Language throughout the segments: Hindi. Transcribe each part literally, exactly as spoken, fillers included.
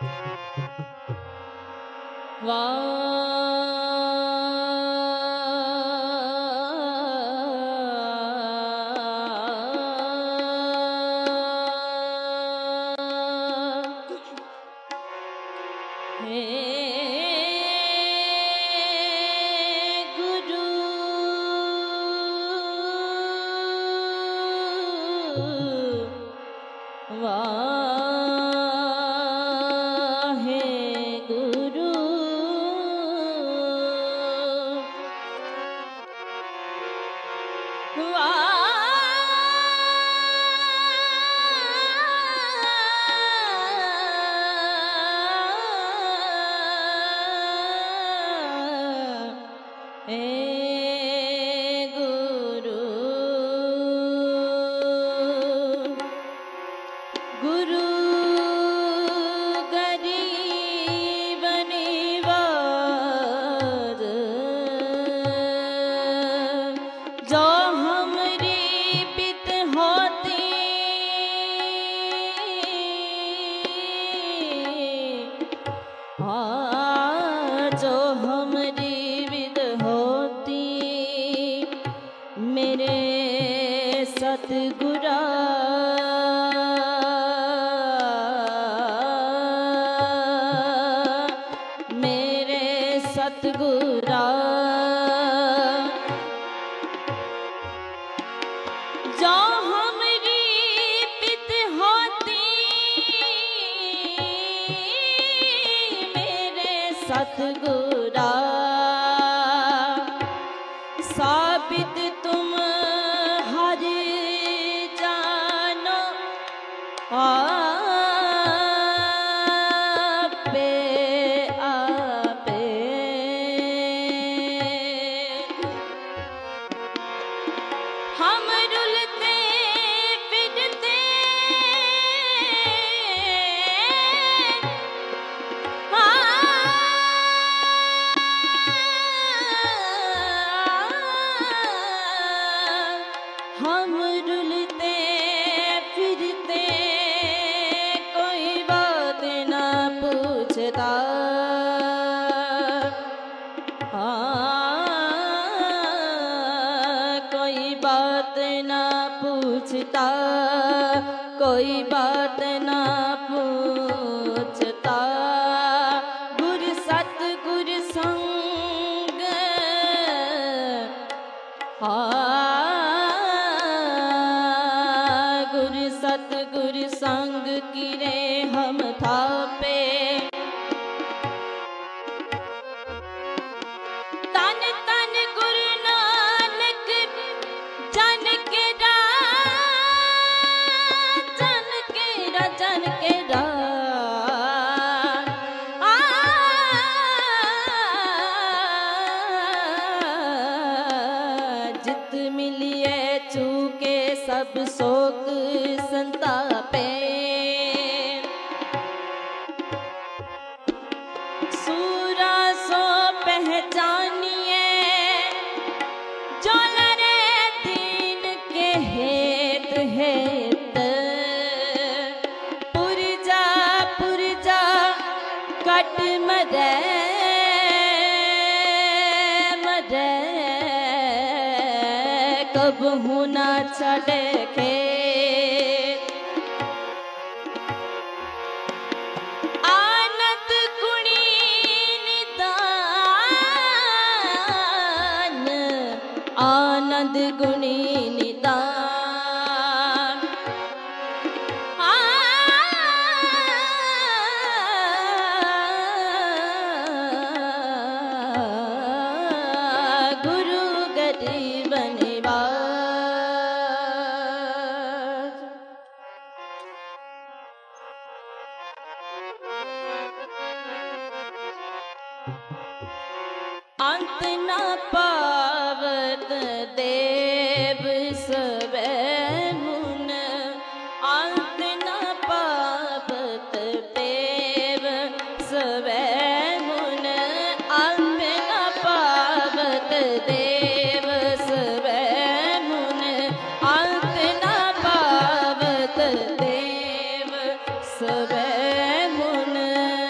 देव सब मुन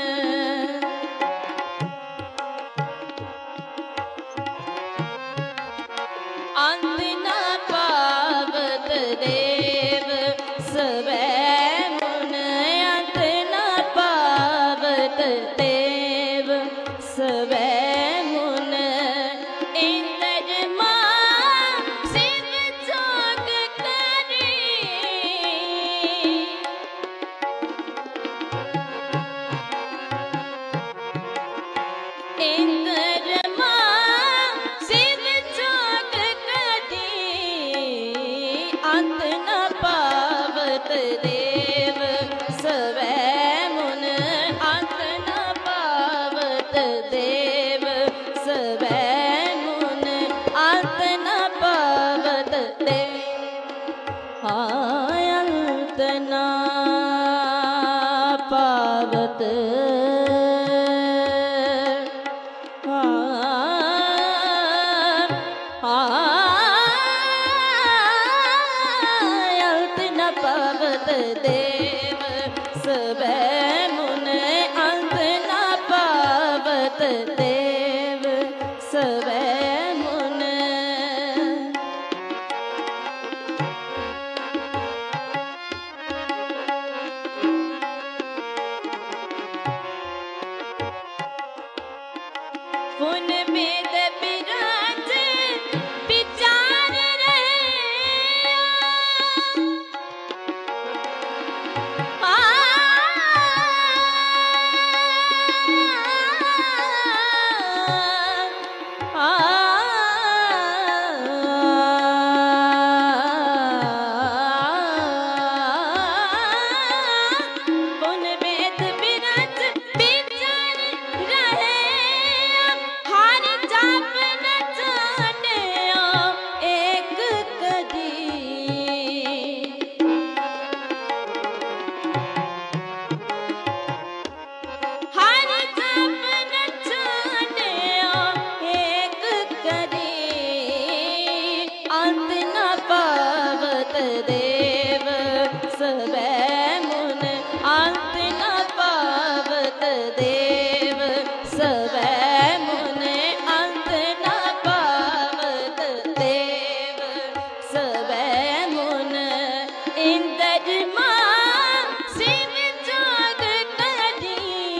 पावत अंत न पावत देव सबे मुन अंत न पावत देव सबे मुन पुन वेद विराज विचार रहे आ पुन वेद विराज विचार रहे हर जाप न जाने एक कदी हर जाप न जाने एक कदी अंत न पावत देव सबे मुन अंत न पावत देव सबे मुन अंत न पावत देव सबे मुन इंद्र मां शिव जोग करी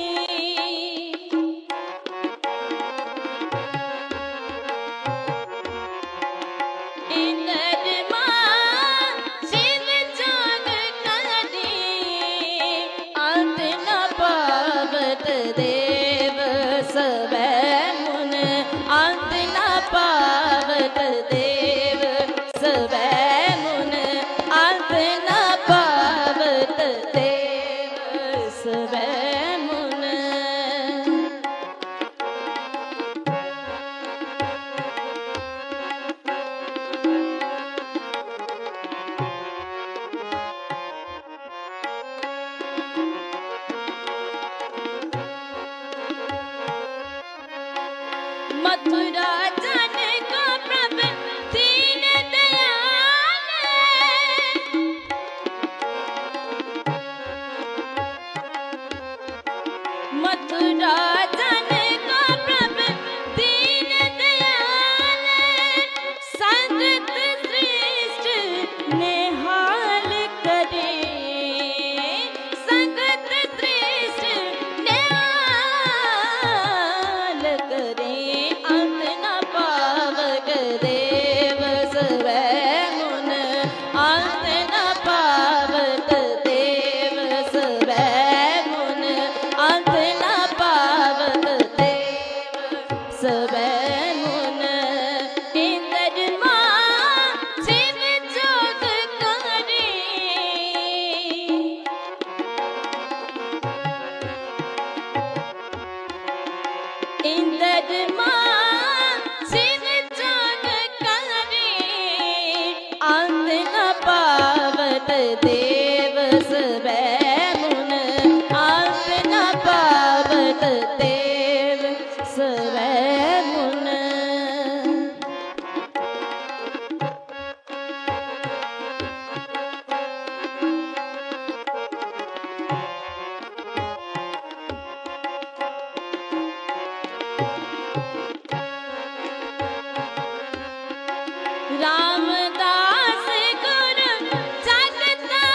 इंद्र मां शिव जोग करी अंत न पावत देव सबे मुन अंत न पावत देव सबे मुन अंत न पावत देव सबे मुन मथुरा जनक प्रभु दीन दयाल मथुरा जनक प्रभु दीन दयाल संगत श्रेष्ठ निहाल करे संगत श्रेष्ठ निहाल करे अंत न पावत देव सबे मुन अंत न पावत देव सबे मुन अंत न पावत देव सबे मुन इंद्र मां शिव जोग करे इंद्र मां शिव जोग करे अंत न पावत देव सबे मुन अंत न पावत देव सबे मुन रामदास गुरु जगता